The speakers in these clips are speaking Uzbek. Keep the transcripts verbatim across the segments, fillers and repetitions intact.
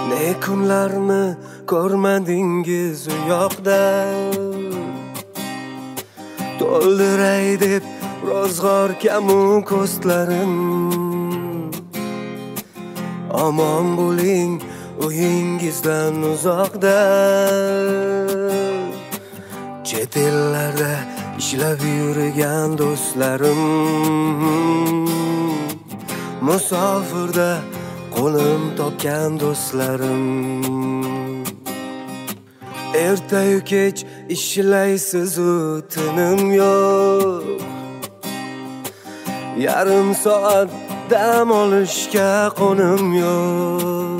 Ne kunlarni ko'rmadingiz u yoqda, to'ldiray deb ro'zg'or kamu ko'zlarim. Omon bo'ling uyingizdan uzoqda, chet ellarda ishlab yurgan do'stlarim. Musofirda qo'lim topgan do'stlarim. Ertayu kech ishlaysiz u tinim yo'q, yarim soat dam olishga qo'nim yo'q.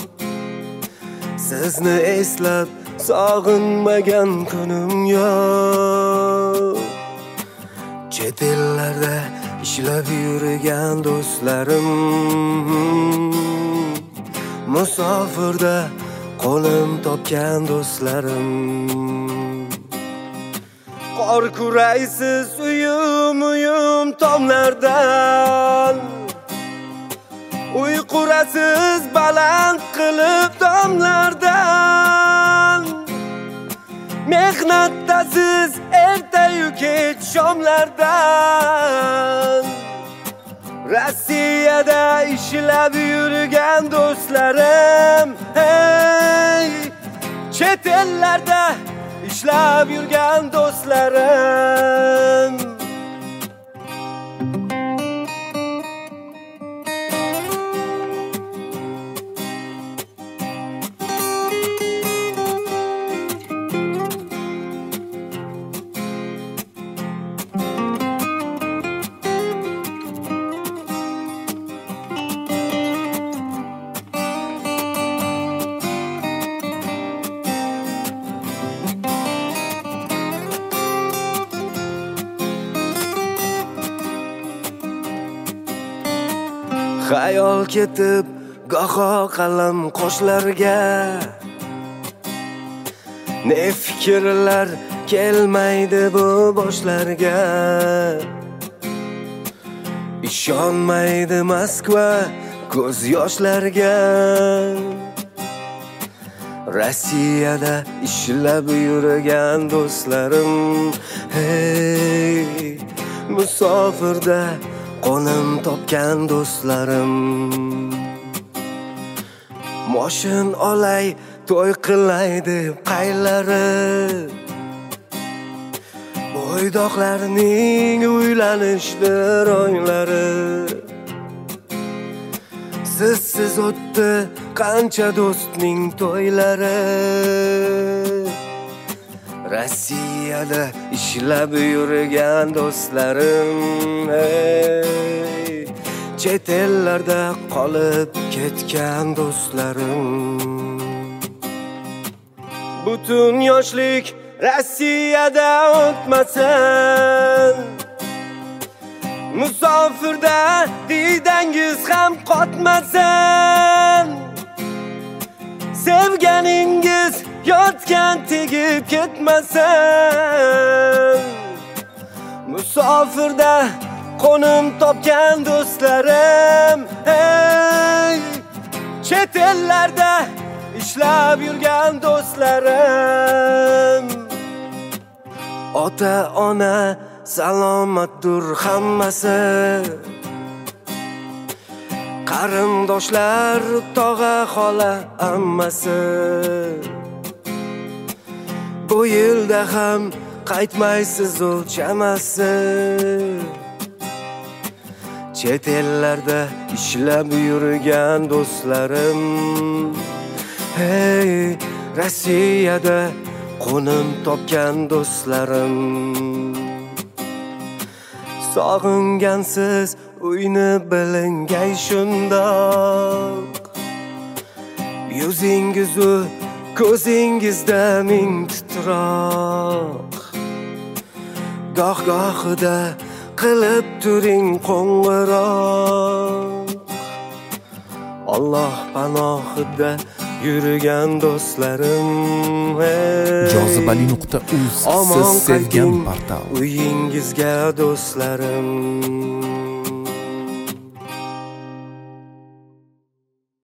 Sizni eslab sog'inmagan kunim yo'q. Chet ellarda ishlab yurgan do'stlarim. Musofirda qo'lim topgan do'stlarim. Qor kuraysiz uyum uyum tomlardan, uyqurasiz baland qilib tomlardan. Mehnatdasiz ertayu kech shomlardan. Rossiyada ishlab yurgan do'stlarim, hey, chet ellarda ishlab yurgan do'stlarim. Xayol ketib goho qalam qoshlarga, ne fikrlar kelmaydi bu boshlarga. Ishonmaydi Moskva ko'z yoshlarga. Rossiyada ishlab yurgan do'stlarim, hey, musofirda qo'lim topgan do'stlarim. Moshin olay, to'y qilay deb qaylari, bo'ydoqlarning uylanishdir oylari. Sizsiz o'tdi qancha do'stning to'ylari. Rossiyada ishlab yurgan do'stlarim, hey, chet ellarda qolib ketgan do'stlarim. Butun yoshlik Rossiyada o'tmasin, musofirda diydangiz ham qotmasin. Sevganingiz yotgan tegib ketmasin. Musofirda qo'nim topgan do'stlarim, hey, chet ellarda ishlab yurgan do'stlarim. Ota ona salomatdir hammasi, qarindoshlar tog'a xola ammasi. Bu yilda ham qaytmaysiz o'lchamasi. Chet ellarda ishlab yurgan do'stlarim, hey, Rossiyada qo'nim topgan do'stlarim. Sog'ingansiz uyni bilingay shundoq, yuzingizu ko'zingizda ming titroq. Goh-gohida qilib turing qo'ng'iroq. Alloh panohida yurgan do'stlarim, hey, jozibali nuqta uz siz sevgan portal. Uyingizga do'stlarim.